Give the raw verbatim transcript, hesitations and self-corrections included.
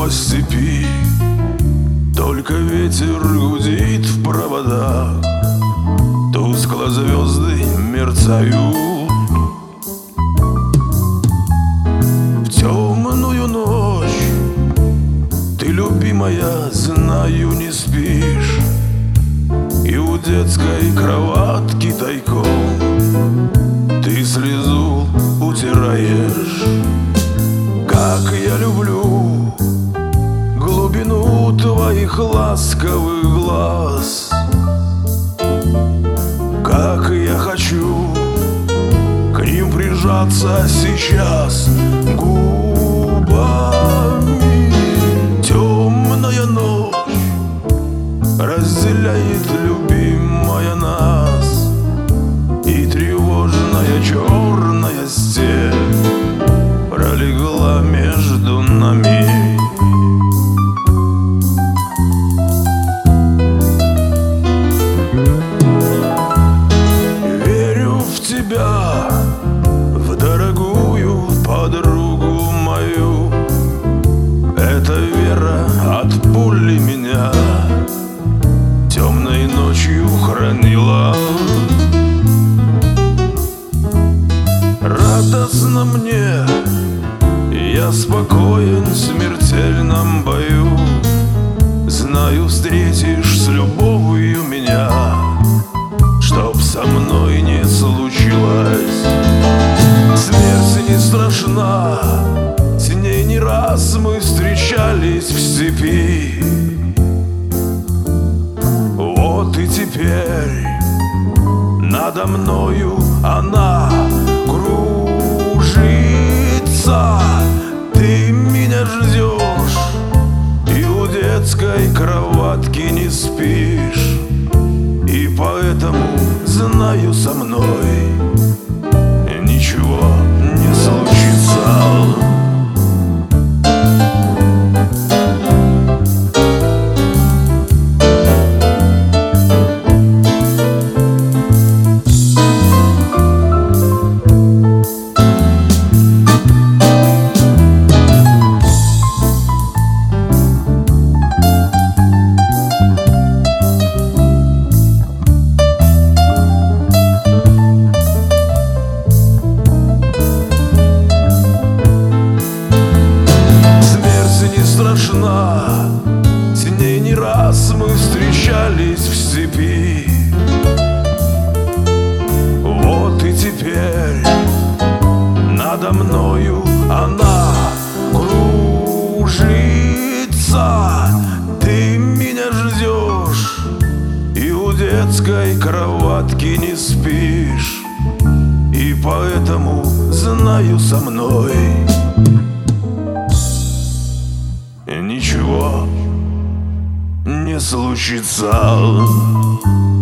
по степи, только ветер гудит в проводах, тускло звезды мерцают. В темную ночь ты, любимая, знаю, не спишь, и у детской кроватки тайком ты слезу утираешь. Как я люблю глубину твоих ласковых глаз, как я хочу к ним прижаться сейчас губами. Темная ночь разделяет, любимая, нас, и тревожная черная степь пролегла между нами. Верю в тебя, в дорогую подругу мою. Эта вера от пули меня темной ночью хранила. Радостно мне, я спокоен в смертельном бою. Знаю, встретишь с любовью меня, чтоб со мной не случилось. Смерть не страшна, с ней не раз мы встречались в степи. Вот и теперь надо мною она кружится. Ты меня ждешь и у детской кроватки не спишь, и поэтому, знаю, со мной ничего не случится. С ней не раз мы встречались в степи. Вот и теперь надо мною она кружится. Ты меня ждешь и у детской кроватки не спишь, и поэтому, знаю, со мной ничего не случится.